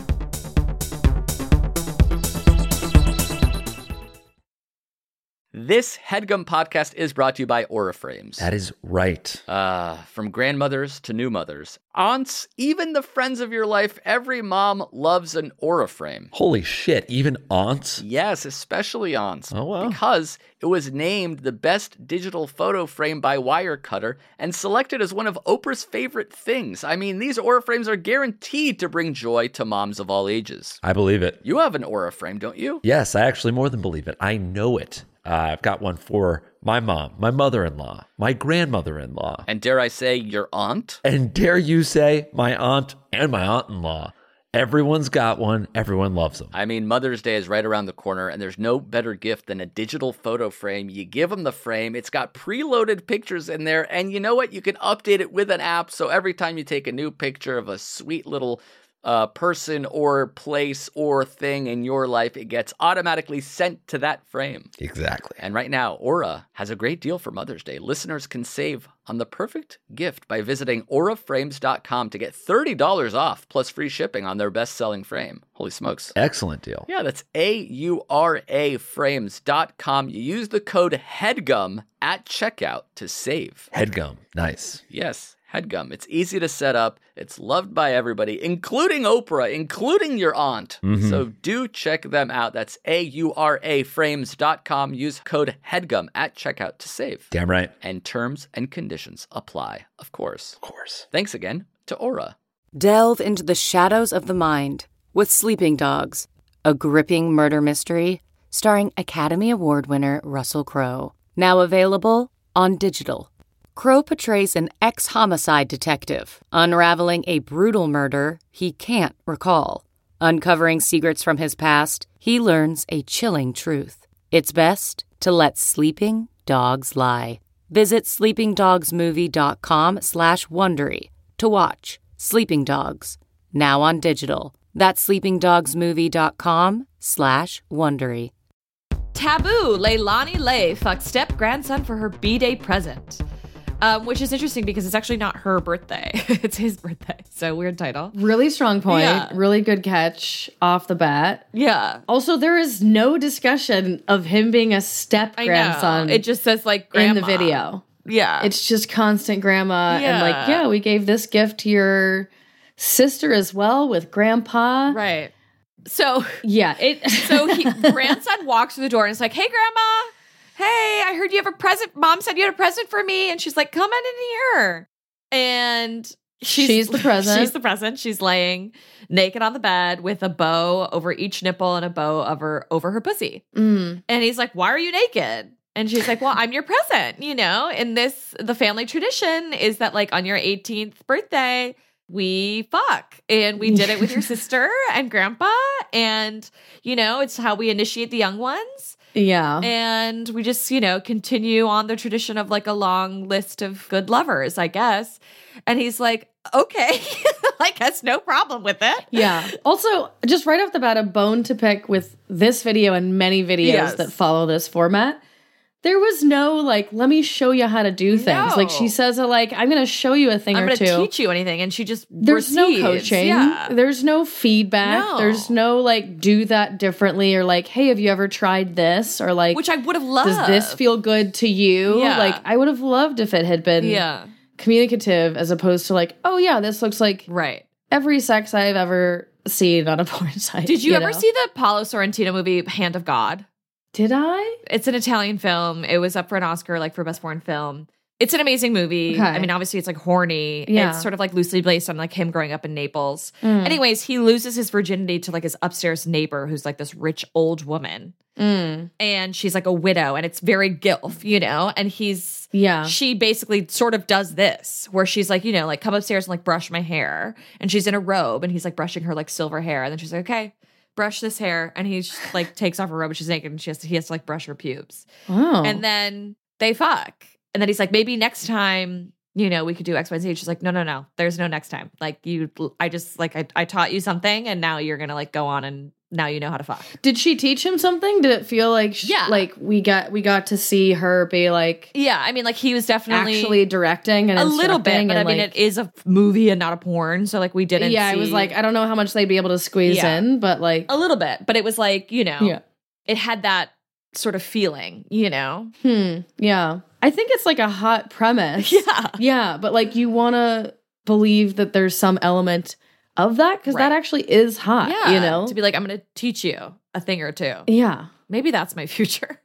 [SPEAKER 5] This HeadGum podcast is brought to you by Aura Frames.
[SPEAKER 6] That is right.
[SPEAKER 5] Uh, from grandmothers to new mothers, aunts, even the friends of your life, every mom loves an Aura frame.
[SPEAKER 6] Holy shit, even aunts?
[SPEAKER 5] Yes, especially aunts.
[SPEAKER 6] Oh, wow.
[SPEAKER 5] Because it was named the best digital photo frame by Wirecutter and selected as one of Oprah's favorite things. I mean, these Aura frames are guaranteed to bring joy to moms of all ages.
[SPEAKER 6] I believe it.
[SPEAKER 5] You have an Aura frame, don't you?
[SPEAKER 6] Yes, I actually more than believe it. I know it. Uh, I've got one for my mom, my mother-in-law, my grandmother-in-law.
[SPEAKER 5] And dare I say, your aunt?
[SPEAKER 6] And dare you say, my aunt and my aunt-in-law. Everyone's got one. Everyone loves them.
[SPEAKER 5] I mean, Mother's Day is right around the corner, and there's no better gift than a digital photo frame. You give them the frame. It's got preloaded pictures in there, and you know what? You can update it with an app, so every time you take a new picture of a sweet little uh, person or place or thing in your life, it gets automatically sent to that frame.
[SPEAKER 6] Exactly.
[SPEAKER 5] And right now, Aura has a great deal for Mother's Day. Listeners can save on the perfect gift by visiting aura frames dot com to get thirty dollars off plus free shipping on their best-selling frame. Holy smokes.
[SPEAKER 6] Excellent deal.
[SPEAKER 5] Yeah, that's A U R A frames dot com. You use the code HEADGUM at checkout to save.
[SPEAKER 6] HeadGum. Nice.
[SPEAKER 5] Yes. HeadGum. It's easy to set up. It's loved by everybody, including Oprah, including your aunt.
[SPEAKER 6] Mm-hmm.
[SPEAKER 5] So do check them out. That's A U R A frames dot com. Use code HEADGUM at checkout to save.
[SPEAKER 6] Damn right.
[SPEAKER 5] And terms and conditions apply, of course.
[SPEAKER 6] Of course.
[SPEAKER 5] Thanks again to Aura.
[SPEAKER 7] Delve into the shadows of the mind with Sleeping Dogs, a gripping murder mystery starring Academy Award winner Russell Crowe. Now available on digital. Crowe portrays an ex-homicide detective, unraveling a brutal murder he can't recall. Uncovering secrets from his past, he learns a chilling truth. It's best to let sleeping dogs lie. Visit sleepingdogsmovie.com slash Wondery to watch Sleeping Dogs, now on digital. That's sleepingdogsmovie.com slash Wondery.
[SPEAKER 4] Taboo, Leilani Lay fucked step-grandson for her B-Day present. Um, which is interesting because it's actually not her birthday. It's his birthday. So weird title.
[SPEAKER 3] Really strong point.
[SPEAKER 4] Yeah.
[SPEAKER 3] Really good catch off the bat.
[SPEAKER 4] Yeah.
[SPEAKER 3] Also, there is no discussion of him being a step
[SPEAKER 4] I
[SPEAKER 3] grandson.
[SPEAKER 4] know. It just says like grandma.
[SPEAKER 3] in the video.
[SPEAKER 4] Yeah.
[SPEAKER 3] It's just constant grandma
[SPEAKER 4] Yeah.
[SPEAKER 3] and like, yeah, we gave this gift to your sister as well with grandpa.
[SPEAKER 4] Right. So
[SPEAKER 3] Yeah. It.
[SPEAKER 4] so he grandson walks through the door and is like, "Hey, grandma. Hey, I heard you have a present. Mom said you had a present for me." And she's like, "Come on in here." And she's,
[SPEAKER 3] She's the present.
[SPEAKER 4] She's the present. She's laying naked on the bed with a bow over each nipple and a bow over, over her pussy.
[SPEAKER 3] Mm.
[SPEAKER 4] And he's like, "Why are you naked?" And she's like, "Well, I'm your present, you know?" And this, the family tradition is that like on your eighteenth birthday, we fuck. And we did it with your sister and grandpa. And, you know, it's how we initiate the young ones.
[SPEAKER 3] Yeah.
[SPEAKER 4] And we just, you know, continue on the tradition of like a long list of good lovers, I guess. And he's like, "Okay, I guess no problem with it."
[SPEAKER 3] Yeah. Also, just right off the bat, a bone to pick with this video and many videos
[SPEAKER 4] Yes.
[SPEAKER 3] that follow this format. There was no like, let me show you how to do things.
[SPEAKER 4] No.
[SPEAKER 3] Like she says, uh, like, I'm going to show you a thing
[SPEAKER 4] I'm
[SPEAKER 3] or
[SPEAKER 4] going
[SPEAKER 3] two.
[SPEAKER 4] to teach you anything. And she just
[SPEAKER 3] There's
[SPEAKER 4] proceeds.
[SPEAKER 3] no coaching.
[SPEAKER 4] Yeah.
[SPEAKER 3] There's no feedback.
[SPEAKER 4] No.
[SPEAKER 3] There's no like, do that differently or like, hey, have you ever tried this? Or like,
[SPEAKER 4] Which I would have loved.
[SPEAKER 3] does this feel good to you?
[SPEAKER 4] Yeah.
[SPEAKER 3] Like, I would have loved if it had been
[SPEAKER 4] Yeah.
[SPEAKER 3] communicative as opposed to like, oh yeah, this looks like
[SPEAKER 4] Right.
[SPEAKER 3] every sex I've ever seen on a porn site.
[SPEAKER 4] Did you, you ever
[SPEAKER 3] know?
[SPEAKER 4] see the Paolo Sorrentino movie Hand of God?
[SPEAKER 3] Did I?
[SPEAKER 4] It's an Italian film. It was up for an Oscar, like for Best Foreign Film. It's an amazing movie.
[SPEAKER 3] Okay.
[SPEAKER 4] I mean, obviously it's like horny.
[SPEAKER 3] Yeah.
[SPEAKER 4] It's sort of like loosely based on like him growing up in Naples.
[SPEAKER 3] Mm.
[SPEAKER 4] Anyways, he loses his virginity to like his upstairs neighbor who's like this rich old woman.
[SPEAKER 3] Mm.
[SPEAKER 4] And she's like a widow and it's very gilf, you know? And he's,
[SPEAKER 3] Yeah.
[SPEAKER 4] she basically sort of does this where she's like, you know, like come upstairs and like brush my hair. And she's in a robe and he's like brushing her like silver hair. And then she's like, okay, brush this hair. And he just like takes off her robe and she's naked and she has to, he has to like brush her pubes.
[SPEAKER 3] Oh.
[SPEAKER 4] And then they fuck. And then he's like, maybe next time, you know, we could do X, Y, Z. She's like, no, no, no. There's no next time. Like you, I just like, I, I taught you something and now you're going to like go on and now you know how to fuck.
[SPEAKER 3] Did she teach him something? Did it feel like, sh-
[SPEAKER 4] Yeah.
[SPEAKER 3] like we got, we got to see her be like
[SPEAKER 4] Yeah. I mean, like he was definitely
[SPEAKER 3] actually directing and
[SPEAKER 4] a little bit,
[SPEAKER 3] instructing
[SPEAKER 4] but I
[SPEAKER 3] and,
[SPEAKER 4] mean,
[SPEAKER 3] like-
[SPEAKER 4] it is a movie and not a porn. So like we didn't
[SPEAKER 3] yeah,
[SPEAKER 4] see
[SPEAKER 3] I was like, I don't know how much they'd be able to squeeze
[SPEAKER 4] Yeah.
[SPEAKER 3] in, but like,
[SPEAKER 4] a little bit, but it was like, you know,
[SPEAKER 3] yeah.
[SPEAKER 4] it had that sort of feeling, you know?
[SPEAKER 3] Hmm. Yeah. I think it's like a hot premise.
[SPEAKER 4] Yeah.
[SPEAKER 3] Yeah. But like you want to believe that there's some element of that because
[SPEAKER 4] Right.
[SPEAKER 3] that actually is hot,
[SPEAKER 4] Yeah.
[SPEAKER 3] you know?
[SPEAKER 4] To be like, I'm going to teach you a thing or two.
[SPEAKER 3] Yeah.
[SPEAKER 4] Maybe that's my future.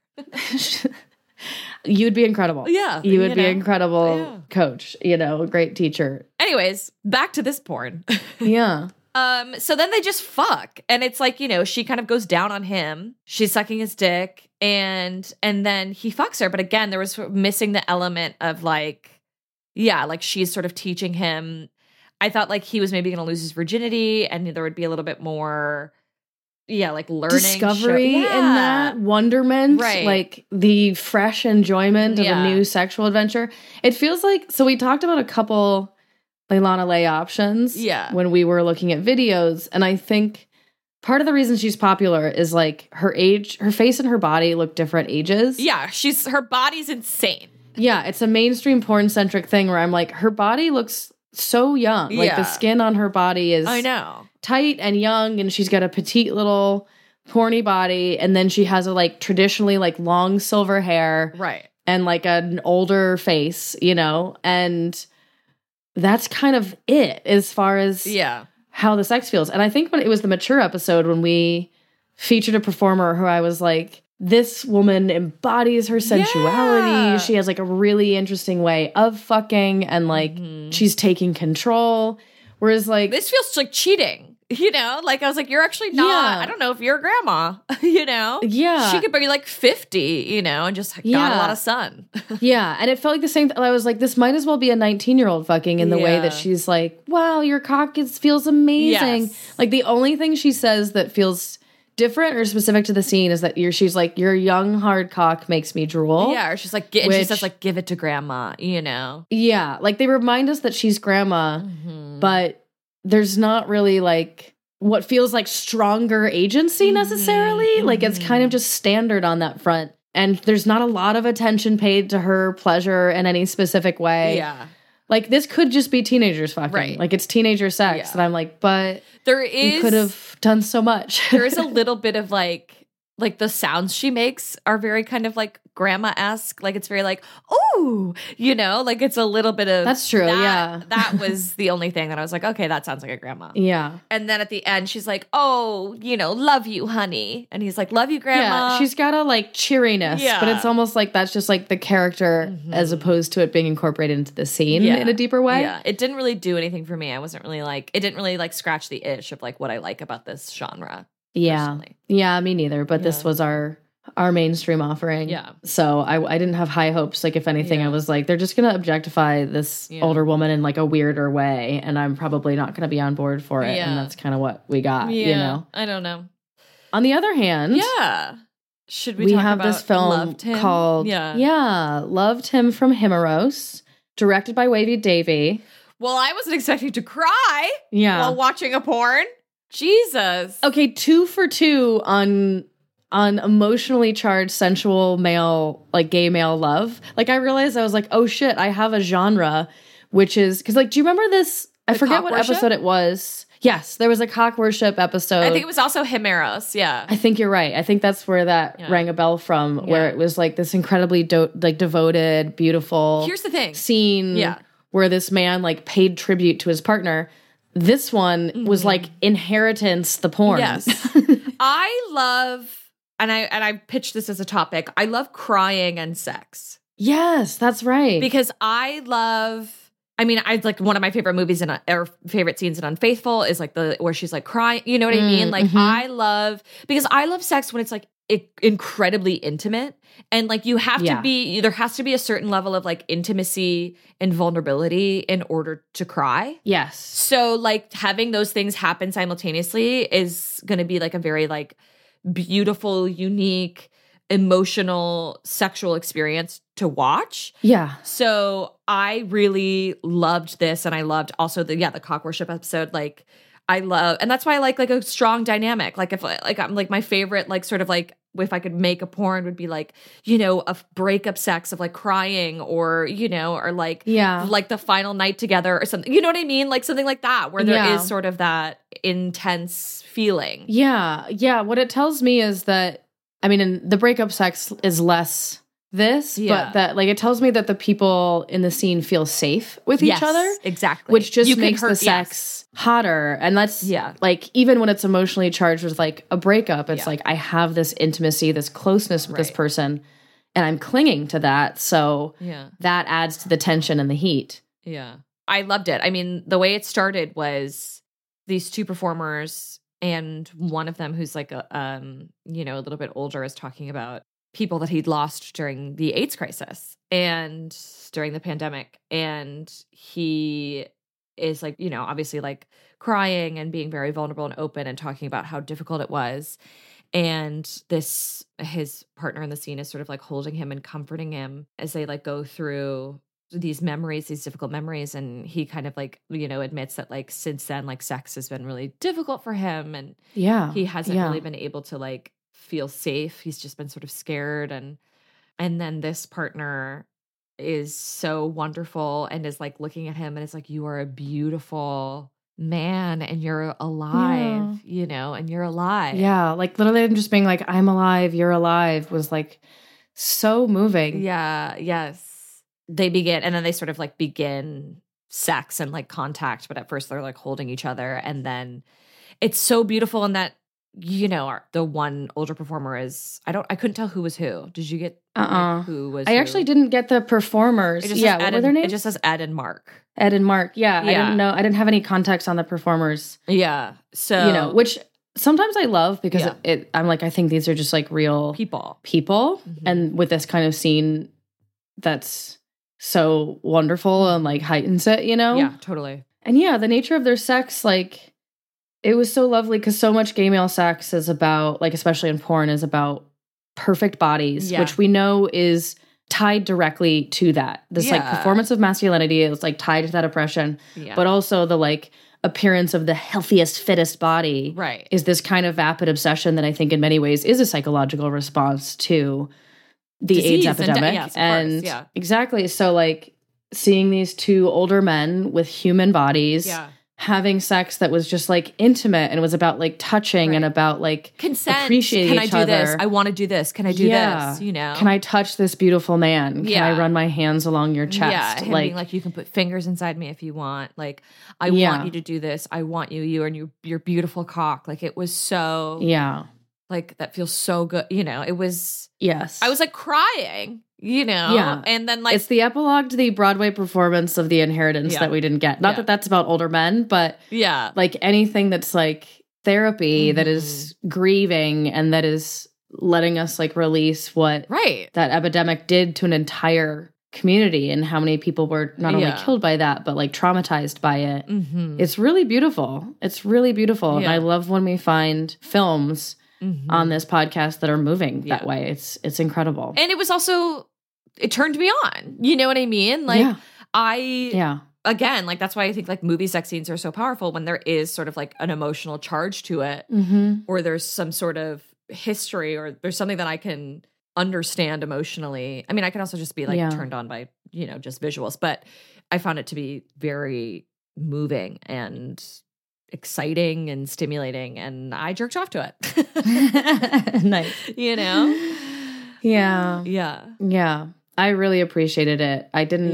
[SPEAKER 3] You'd be incredible.
[SPEAKER 4] Yeah,
[SPEAKER 3] You would
[SPEAKER 4] you
[SPEAKER 3] be
[SPEAKER 4] know.
[SPEAKER 3] an incredible
[SPEAKER 4] Yeah.
[SPEAKER 3] coach, you know, a great teacher.
[SPEAKER 4] Anyways, back to this porn.
[SPEAKER 3] Yeah.
[SPEAKER 4] Um, so then they just fuck. And it's like, you know, she kind of goes down on him. She's sucking his dick and and then he fucks her. But again, there was sort of missing the element of like, yeah, like she's sort of teaching him. I thought like he was maybe gonna lose his virginity and there would be a little bit more, yeah, like learning.
[SPEAKER 3] Discovery
[SPEAKER 4] show-
[SPEAKER 3] in
[SPEAKER 4] Yeah.
[SPEAKER 3] that, wonderment,
[SPEAKER 4] Right.
[SPEAKER 3] like the fresh enjoyment of
[SPEAKER 4] Yeah.
[SPEAKER 3] a new sexual adventure. It feels like, so we talked about a couple Leilana Lay options
[SPEAKER 4] Yeah.
[SPEAKER 3] when we were looking at videos. And I think part of the reason she's popular is like her age, her face and her body look different ages.
[SPEAKER 4] Yeah, she's her body's insane.
[SPEAKER 3] Yeah, it's a mainstream porn centric thing where I'm like, her body looks so young. Like the
[SPEAKER 4] Yeah.
[SPEAKER 3] skin on her body is
[SPEAKER 4] I know.
[SPEAKER 3] tight and young, and she's got a petite little porny body, and then she has a like traditionally like long silver hair
[SPEAKER 4] Right.
[SPEAKER 3] and like an older face, you know, and that's kind of it as far as
[SPEAKER 4] Yeah.
[SPEAKER 3] how the sex feels. And I think when it was the mature episode when we featured a performer who I was like, this woman embodies her sensuality.
[SPEAKER 4] Yeah.
[SPEAKER 3] She has like a really interesting way of fucking and like
[SPEAKER 4] Mhm.
[SPEAKER 3] she's taking control. Whereas like
[SPEAKER 4] This feels like cheating, you know? Like, I was like, you're actually not,
[SPEAKER 3] Yeah.
[SPEAKER 4] I don't know if you're a grandma, you know?
[SPEAKER 3] Yeah.
[SPEAKER 4] She could be like fifty, you know, and just got a
[SPEAKER 3] Yeah.
[SPEAKER 4] lot of sun.
[SPEAKER 3] Yeah, and it felt like the same. I was like, this might as well be a nineteen-year-old fucking in the way
[SPEAKER 4] Yeah.
[SPEAKER 3] that she's like, wow, your cock is, feels amazing.
[SPEAKER 4] Yes.
[SPEAKER 3] Like the only thing she says that feels different or specific to the scene is that you're. She's like, your young hard cock makes me drool.
[SPEAKER 4] Yeah, or she's like, and she
[SPEAKER 3] Which-
[SPEAKER 4] says, like, give it to grandma, you know?
[SPEAKER 3] Yeah, like they remind us that she's grandma,
[SPEAKER 4] Mm-hmm.
[SPEAKER 3] but there's not really like what feels like stronger agency necessarily.
[SPEAKER 4] Mm-hmm.
[SPEAKER 3] Like it's kind of just standard on that front. And there's not a lot of attention paid to her pleasure in any specific way.
[SPEAKER 4] Yeah.
[SPEAKER 3] Like this could just be teenagers fucking.
[SPEAKER 4] Right.
[SPEAKER 3] Like it's teenager sex.
[SPEAKER 4] Yeah.
[SPEAKER 3] And I'm like, but
[SPEAKER 4] There
[SPEAKER 3] you
[SPEAKER 4] is,
[SPEAKER 3] could have done so much.
[SPEAKER 4] there is a little bit of like, like the sounds she makes are very kind of like grandma-esque. Like it's very like, oh, you know, like it's a little bit of.
[SPEAKER 3] That's true,
[SPEAKER 4] that-
[SPEAKER 3] yeah.
[SPEAKER 4] That was the only thing that I was like, okay, that sounds like a grandma.
[SPEAKER 3] Yeah.
[SPEAKER 4] And then at the end, she's like, oh, you know, love you, honey. And he's like, love you, grandma.
[SPEAKER 3] Yeah. She's got a like cheeriness,
[SPEAKER 4] Yeah.
[SPEAKER 3] but it's almost like that's just like the character as opposed to it being incorporated into the scene
[SPEAKER 4] Yeah.
[SPEAKER 3] in a deeper way.
[SPEAKER 4] Yeah, it didn't really do anything for me. I wasn't really like, it didn't really like scratch the itch of like what I like about this genre.
[SPEAKER 3] Yeah.
[SPEAKER 4] personally.
[SPEAKER 3] Yeah, me neither. But this
[SPEAKER 4] Yeah.
[SPEAKER 3] was our our mainstream offering.
[SPEAKER 4] Yeah.
[SPEAKER 3] So I I didn't have high hopes. Like if anything,
[SPEAKER 4] Yeah.
[SPEAKER 3] I was like, they're just gonna objectify this
[SPEAKER 4] Yeah.
[SPEAKER 3] older woman in like a weirder way, and I'm probably not gonna be on board for it.
[SPEAKER 4] Yeah.
[SPEAKER 3] And that's kind of what we got.
[SPEAKER 4] Yeah,
[SPEAKER 3] You know.
[SPEAKER 4] I don't know.
[SPEAKER 3] On the other hand,
[SPEAKER 4] Yeah. Should we,
[SPEAKER 3] we
[SPEAKER 4] talk
[SPEAKER 3] have
[SPEAKER 4] about
[SPEAKER 3] this film
[SPEAKER 4] Loved Him?
[SPEAKER 3] called
[SPEAKER 4] Yeah.
[SPEAKER 3] yeah, Loved Him from Himeros, directed by Wavy Davy.
[SPEAKER 4] Well, I wasn't expecting to cry
[SPEAKER 3] Yeah.
[SPEAKER 4] while watching a porn. Jesus.
[SPEAKER 3] Okay, two for two on on emotionally charged sensual male, like gay male love. Like I realized I was like, oh shit, I have a genre, which is because like, do you remember this? I
[SPEAKER 4] The
[SPEAKER 3] forget
[SPEAKER 4] cock
[SPEAKER 3] what
[SPEAKER 4] worship?
[SPEAKER 3] episode it was. Yes, there was a cock worship episode.
[SPEAKER 4] I think it was also Himeros. Yeah.
[SPEAKER 3] I think you're right. I think that's where that
[SPEAKER 4] Yeah.
[SPEAKER 3] rang a bell from, where
[SPEAKER 4] Yeah.
[SPEAKER 3] it was like this incredibly do- like devoted, beautiful
[SPEAKER 4] Here's the thing.
[SPEAKER 3] scene
[SPEAKER 4] Yeah.
[SPEAKER 3] where this man like paid tribute to his partner. this one mm-hmm. was like inheritance, the porn.
[SPEAKER 4] Yes. I love, and I and I pitched this as a topic, I love crying and sex.
[SPEAKER 3] Yes, that's right.
[SPEAKER 4] Because I love, I mean, I like one of my favorite movies in, or favorite scenes in Unfaithful is like the, where she's like crying, you know what I mean? Like mm-hmm. I love, because I love sex when it's like it, incredibly intimate. And like you have yeah. to be, there has to be a certain level of like intimacy and vulnerability in order to cry.
[SPEAKER 3] Yes.
[SPEAKER 4] So like having those things happen simultaneously is going to be like a very like beautiful, unique, emotional, sexual experience to watch.
[SPEAKER 3] Yeah.
[SPEAKER 4] So I really loved this, and I loved also the yeah the cock worship episode. Like I love, and that's why I like like a strong dynamic. Like if like I'm like my favorite like sort of like if I could make a porn would be like, you know, a breakup sex of like crying, or you know, or like
[SPEAKER 3] yeah
[SPEAKER 4] like the final night together or something. You know what I mean? Like something like that where there
[SPEAKER 3] yeah.
[SPEAKER 4] is sort of that intense feeling.
[SPEAKER 3] Yeah, yeah. What it tells me is that, I mean, and the breakup sex is less this,
[SPEAKER 4] yeah.
[SPEAKER 3] but that like it tells me that the people in the scene feel safe with
[SPEAKER 4] yes,
[SPEAKER 3] each other.
[SPEAKER 4] Exactly.
[SPEAKER 3] Which just
[SPEAKER 4] you
[SPEAKER 3] makes
[SPEAKER 4] hurt,
[SPEAKER 3] the sex
[SPEAKER 4] yes.
[SPEAKER 3] hotter. And that's
[SPEAKER 4] yeah.
[SPEAKER 3] like, even when it's emotionally charged with like a breakup, it's
[SPEAKER 4] yeah.
[SPEAKER 3] like I have this intimacy, this closeness with
[SPEAKER 4] right.
[SPEAKER 3] this person, and I'm clinging to that. So
[SPEAKER 4] yeah.
[SPEAKER 3] that adds to the tension and the heat.
[SPEAKER 4] Yeah. I loved it. I mean, the way it started was these two performers, and one of them who's like a um, you know, a little bit older is talking about people that he'd lost during the AIDS crisis and during the pandemic. And he is like, you know, obviously like crying and being very vulnerable and open and talking about how difficult it was. And this, his partner in the scene is sort of like holding him and comforting him as they like go through these memories, these difficult memories. And he kind of like, you know, admits that like since then, like sex has been really difficult for him. And
[SPEAKER 3] yeah,
[SPEAKER 4] he hasn't
[SPEAKER 3] yeah.
[SPEAKER 4] really been able to like feel safe. He's just been sort of scared. And, and then this partner is so wonderful and is like looking at him and is like, you are a beautiful man and you're alive, yeah. you know, and you're alive.
[SPEAKER 3] Yeah. Like literally I'm just being like, I'm alive, you're alive was like so moving.
[SPEAKER 4] Yeah. Yes. They begin, and then they sort of like begin sex and like contact, but at first they're like holding each other. And then it's so beautiful in that, you know, our, the one older performer is, I don't, I couldn't tell who was who. Did you get
[SPEAKER 3] uh-uh.
[SPEAKER 4] like, who was
[SPEAKER 3] I
[SPEAKER 4] who?
[SPEAKER 3] actually didn't get the performers.
[SPEAKER 4] It just
[SPEAKER 3] yeah,
[SPEAKER 4] says
[SPEAKER 3] what
[SPEAKER 4] Ed
[SPEAKER 3] were their
[SPEAKER 4] and,
[SPEAKER 3] names?
[SPEAKER 4] It just says Ed and Mark.
[SPEAKER 3] Ed and Mark. Yeah,
[SPEAKER 4] yeah.
[SPEAKER 3] I didn't know. I didn't have any context on the performers.
[SPEAKER 4] Yeah. So,
[SPEAKER 3] you know, which sometimes I love because
[SPEAKER 4] yeah.
[SPEAKER 3] it, it, I'm like, I think these are just like real
[SPEAKER 4] people.
[SPEAKER 3] People.
[SPEAKER 4] Mm-hmm.
[SPEAKER 3] And with this kind of scene that's so wonderful and like heightens it, you know?
[SPEAKER 4] Yeah, totally.
[SPEAKER 3] And yeah, the nature of their sex, like, it was so lovely because so much gay male sex is about, like, especially in porn, is about perfect bodies,
[SPEAKER 4] yeah.
[SPEAKER 3] which we know is tied directly to that. This
[SPEAKER 4] yeah.
[SPEAKER 3] like performance of masculinity is like tied to that oppression,
[SPEAKER 4] yeah.
[SPEAKER 3] but also the like appearance of the healthiest, fittest body
[SPEAKER 4] right.
[SPEAKER 3] is this kind of vapid obsession that I think in many ways is a psychological response to the
[SPEAKER 4] Disease
[SPEAKER 3] AIDS epidemic.
[SPEAKER 4] And, de- yes,
[SPEAKER 3] and
[SPEAKER 4] course, yeah.
[SPEAKER 3] exactly. So like seeing these two older men with human bodies
[SPEAKER 4] yeah.
[SPEAKER 3] having sex that was just like intimate and was about like touching
[SPEAKER 4] right.
[SPEAKER 3] and about like
[SPEAKER 4] consent.
[SPEAKER 3] appreciating
[SPEAKER 4] Can
[SPEAKER 3] each
[SPEAKER 4] I do
[SPEAKER 3] other.
[SPEAKER 4] this? I want to do this. Can I do
[SPEAKER 3] yeah.
[SPEAKER 4] this? You know?
[SPEAKER 3] Can I touch this beautiful man? Can
[SPEAKER 4] yeah.
[SPEAKER 3] I run my hands along your chest?
[SPEAKER 4] Yeah, him
[SPEAKER 3] like,
[SPEAKER 4] being like, you can put fingers inside me if you want. Like, I
[SPEAKER 3] yeah.
[SPEAKER 4] want you to do this. I want you, you and your your beautiful cock. Like, it was so
[SPEAKER 3] yeah.
[SPEAKER 4] like that feels so good. You know, it was.
[SPEAKER 3] Yes,
[SPEAKER 4] I was like crying. You know,
[SPEAKER 3] yeah,
[SPEAKER 4] and then like
[SPEAKER 3] it's the epilogue to the Broadway performance of The Inheritance
[SPEAKER 4] yeah.
[SPEAKER 3] that we didn't get. Not
[SPEAKER 4] yeah.
[SPEAKER 3] that that's about older men, but
[SPEAKER 4] yeah,
[SPEAKER 3] like anything that's like therapy, mm-hmm. that is grieving and that is letting us like release what
[SPEAKER 4] right.
[SPEAKER 3] that epidemic did to an entire community and how many people were not only
[SPEAKER 4] yeah.
[SPEAKER 3] killed by that, but like traumatized by it.
[SPEAKER 4] Mm-hmm.
[SPEAKER 3] It's really beautiful. It's really beautiful.
[SPEAKER 4] Yeah.
[SPEAKER 3] And I love when we find films
[SPEAKER 4] mm-hmm.
[SPEAKER 3] on this podcast that are moving
[SPEAKER 4] yeah.
[SPEAKER 3] that way. It's it's incredible.
[SPEAKER 4] And it was also, it turned me on. You know what I mean? Like
[SPEAKER 3] yeah.
[SPEAKER 4] I,
[SPEAKER 3] yeah.
[SPEAKER 4] again, like that's why I think like movie sex scenes are so powerful when there is sort of like an emotional charge to it,
[SPEAKER 3] mm-hmm.
[SPEAKER 4] or there's some sort of history, or there's something that I can understand emotionally. I mean, I can also just be like
[SPEAKER 3] yeah.
[SPEAKER 4] turned on by, you know, just visuals, but I found it to be very moving and exciting and stimulating, and I jerked off to it.
[SPEAKER 3] Nice.
[SPEAKER 4] You know?
[SPEAKER 3] Yeah.
[SPEAKER 4] Yeah.
[SPEAKER 3] Yeah. I really appreciated it. I didn't
[SPEAKER 4] Yeah.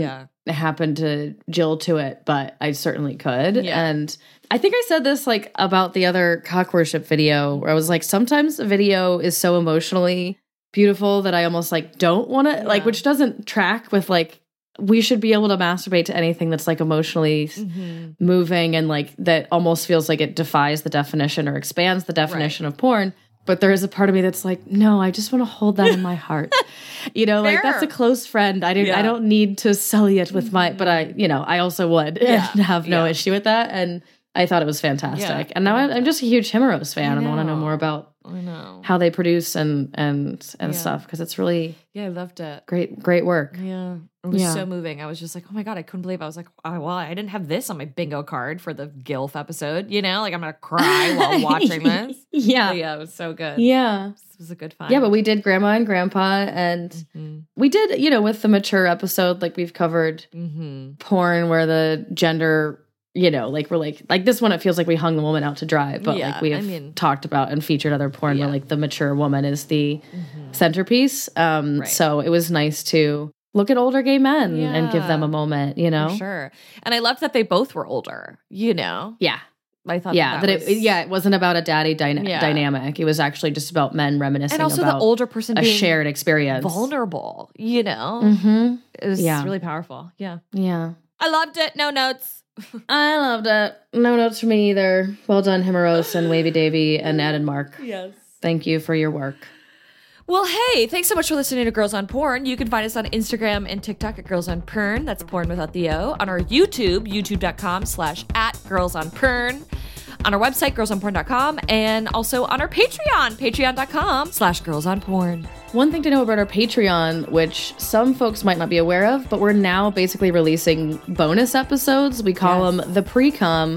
[SPEAKER 3] happen to Jill to it, but I certainly could.
[SPEAKER 4] Yeah.
[SPEAKER 3] And I think I said this like about the other cock worship video where I was like, sometimes a video is so emotionally beautiful that I almost like don't want to, yeah. like, which doesn't track with like, we should be able to masturbate to anything that's like emotionally mm-hmm. moving and like that almost feels like it defies the definition or expands the definition right. of porn. But there is a part of me that's like, no, I just want to hold that in my heart. You know, like that's a close friend. I didn't yeah. I don't need to sully it with my, but I, you know, I also would yeah. and have no yeah. issue with that. And I thought it was fantastic. Yeah. And now I'm just a huge Himeros fan and want to know more about
[SPEAKER 4] I know.
[SPEAKER 3] how they produce and and and yeah. stuff because it's really
[SPEAKER 4] yeah, I loved it.
[SPEAKER 3] Great, great work.
[SPEAKER 4] Yeah, it was
[SPEAKER 3] yeah.
[SPEAKER 4] so moving. I was just like, oh my god, I couldn't believe. I was like, oh, well, I didn't have this on my bingo card for the GILF episode. You know, like I'm gonna cry while watching this.
[SPEAKER 3] yeah,
[SPEAKER 4] but yeah, it was so good.
[SPEAKER 3] Yeah,
[SPEAKER 4] it was a good find.
[SPEAKER 3] Yeah, but we did Grandma and Grandpa, and mm-hmm. we did, you know, with the mature episode, like we've covered
[SPEAKER 4] mm-hmm.
[SPEAKER 3] porn where the gender. You know, like we're like, like this one, it feels like we hung the woman out to dry, but
[SPEAKER 4] yeah,
[SPEAKER 3] like we have
[SPEAKER 4] I mean,
[SPEAKER 3] talked about and featured other porn yeah. where like the mature woman is the mm-hmm. centerpiece. Um,
[SPEAKER 4] right.
[SPEAKER 3] So it was nice to look at older gay men
[SPEAKER 4] yeah.
[SPEAKER 3] and give them a moment, you know?
[SPEAKER 4] For sure. And I loved that they both were older, you know?
[SPEAKER 3] Yeah.
[SPEAKER 4] I thought
[SPEAKER 3] yeah,
[SPEAKER 4] that,
[SPEAKER 3] that,
[SPEAKER 4] that
[SPEAKER 3] it,
[SPEAKER 4] was...
[SPEAKER 3] yeah, it wasn't about a daddy dyna-
[SPEAKER 4] yeah.
[SPEAKER 3] dynamic. It was actually just about men reminiscing
[SPEAKER 4] and also
[SPEAKER 3] about
[SPEAKER 4] the older person
[SPEAKER 3] a
[SPEAKER 4] being
[SPEAKER 3] shared experience.
[SPEAKER 4] Vulnerable, you know?
[SPEAKER 3] Mm-hmm.
[SPEAKER 4] It was
[SPEAKER 3] yeah.
[SPEAKER 4] really powerful. Yeah.
[SPEAKER 3] Yeah.
[SPEAKER 4] I loved it. No notes.
[SPEAKER 3] I loved it. No notes for me either. Well done, Himeros and Wavy Davy and Ed and Mark.
[SPEAKER 4] Yes.
[SPEAKER 3] Thank you for your work.
[SPEAKER 4] Well, hey, thanks so much for listening to Girls on Porn. You can find us on Instagram and TikTok at Girls on Pern. That's porn without the O. On our YouTube, youtube.com slash at Girls on Pern. On our website, girls on porn dot com. And also on our Patreon, patreon.com slash Girls on Porn.
[SPEAKER 3] One thing to know about our Patreon, which some folks might not be aware of, but we're now basically releasing bonus episodes. We call yes. them the pre-com.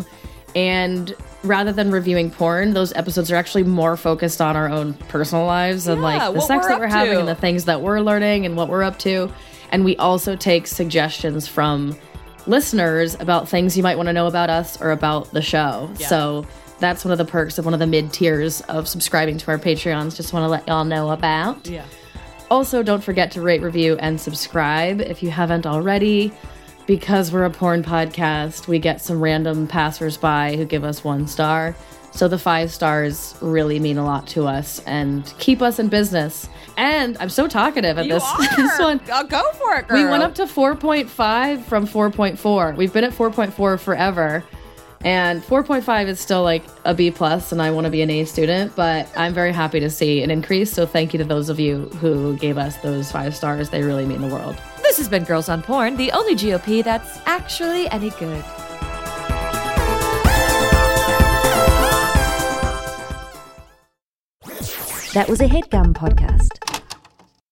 [SPEAKER 3] And rather than reviewing porn, those episodes are actually more focused on our own personal lives and
[SPEAKER 4] yeah,
[SPEAKER 3] like the sex
[SPEAKER 4] we're
[SPEAKER 3] that we're
[SPEAKER 4] to.
[SPEAKER 3] having and the things that we're learning and what we're up to. And we also take suggestions from listeners about things you might want to know about us or about the show.
[SPEAKER 4] Yeah.
[SPEAKER 3] So that's one of the perks of one of the mid tiers of subscribing to our Patreons. Just want to let y'all know about.
[SPEAKER 4] Yeah.
[SPEAKER 3] Also, don't forget to rate, review, and subscribe if you haven't already. Because we're a porn podcast, we get some random passersby who give us one star. So the five stars really mean a lot to us and keep us in business. And I'm so talkative at
[SPEAKER 4] you
[SPEAKER 3] this,
[SPEAKER 4] are.
[SPEAKER 3] this one.
[SPEAKER 4] I'll go for it, girl.
[SPEAKER 3] We went up to four point five from four point four. We've been at four point four forever. And four point five is still like a B plus, and I want to be an A student, but I'm very happy to see an increase. So thank you to those of you who gave us those five stars. They really mean the world.
[SPEAKER 4] This has been Girls on Porn, the only G O P that's actually any good.
[SPEAKER 1] That was a HeadGum podcast.